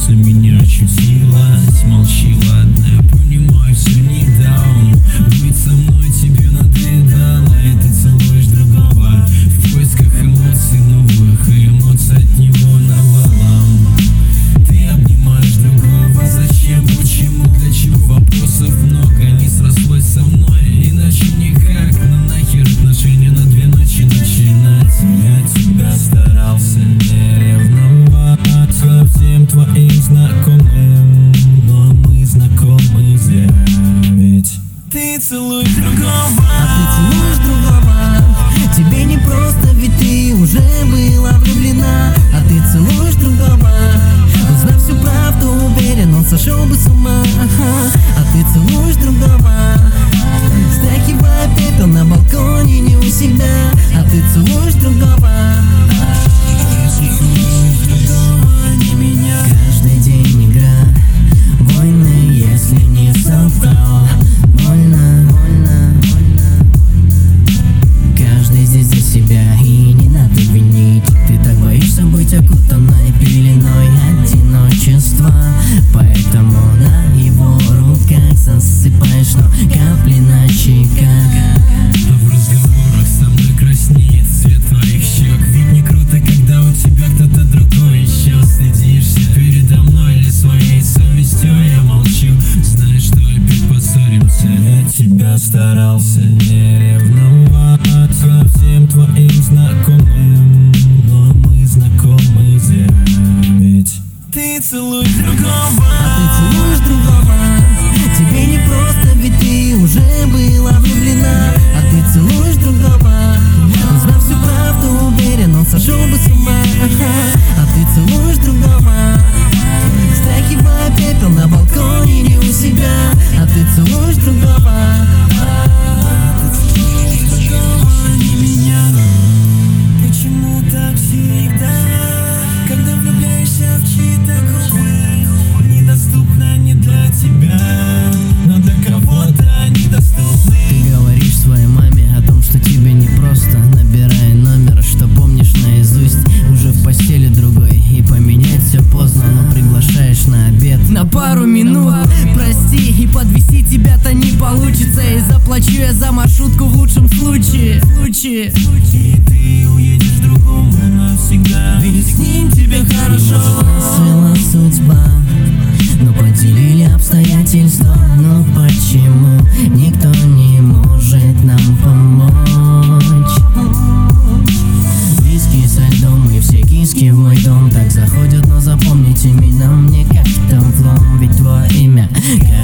сердце меня чутилось. Молчи, ладно, я понимаю, все не даун. Быть со мной тебе надоедало, и ты целуешь другого в поисках эмоций новых, и эмоций от него навалом. Ты обнимаешь другого, зачем, почему, для чего? Вопросов много, не срослось со мной, иначе никак. Но нахер отношения на 2 ночи начинать. Я тебя старался не ревновать ко всем твоим знакомым, но мы знакомы зря, ведь ты целуешь другого. А ты целуешь другого. Тебе не просто, ведь ты уже была влюблена. А ты целуешь другого. Узнав всю правду, уверен, он сошел бы с ума. А ты целуешь другого, стряхивая пепел на балконе не у себя. А ты целуешь другого. Не меня. Каждый день игра, войны, если не соврал. Больно, больно, больно. Каждый здесь за себя, и не надо винить. Ты так боишься быть окутанной пеленой одиночества, поэтому на его руках засыпаешь, но капли на щеках. А в разговорах со мной краснеет цвет твоих щек. Ведь не круто, когда у тебя кто-то другой еще. Следишься передо мной или своей совестью. Я молчу, знаешь, что опять поссоримся. Я тебя старался не ревновать ко всем твоим знакомым, но мы знакомы зря, ведь ты целуешь другого. А ты целуешь другого. Тебе не просто, ведь ты уже была влюблена. А ты целуешь другого. Узнав всю правду, уверен, он сошел бы с ума. А ты целуешь другого, стряхивая пепел на балконе не у себя. А ты целуешь другого. Не меня. Почему так всегда, когда влюбляешься в чьи-то губы, недоступно не для тебя, но для кого-то они доступны. Ты говоришь своей маме о том, что тебе не просто, набирая номер, что помнишь наизусть. Уже в постели другой, и поменять все поздно, но приглашаешь на обед на пару минут. Прости, и подвести тебя-то не получится, и заплачу я за маршрутку в лучшем случае. И ты уедешь другому навсегда, ведь с ним тебе хорошо. Свела судьба, но поделили обстоятельства. Но почему никто не может нам помочь? Виски со льдом и все киски в мой дом так заходят, но запомните меня мне как там влом. Ведь твое имя